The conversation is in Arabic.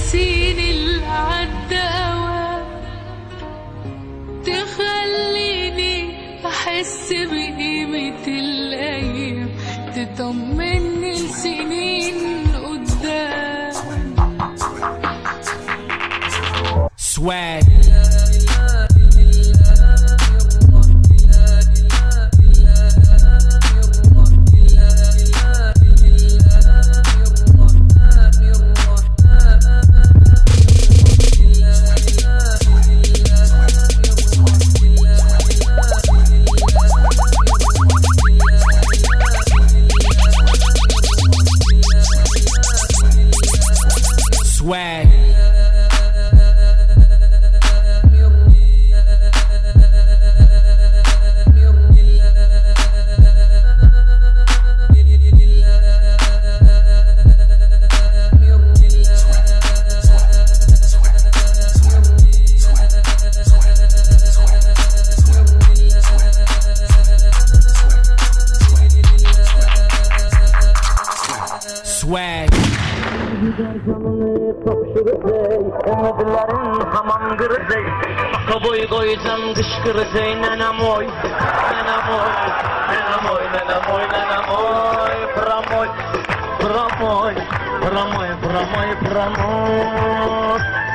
السنين اللي عدى أوام تخليني أحس بقيمة الأيام، تطمني لسنين قدام. Swag. Swag. Swag. Umutların hamam kırızey, kaboy koyacağım kışkırızey. Nenemoy, nenemoy, nenemoy, nenemoy, nenemoy. Pramoy, pramoy, pramoy, pramoy, pramoy.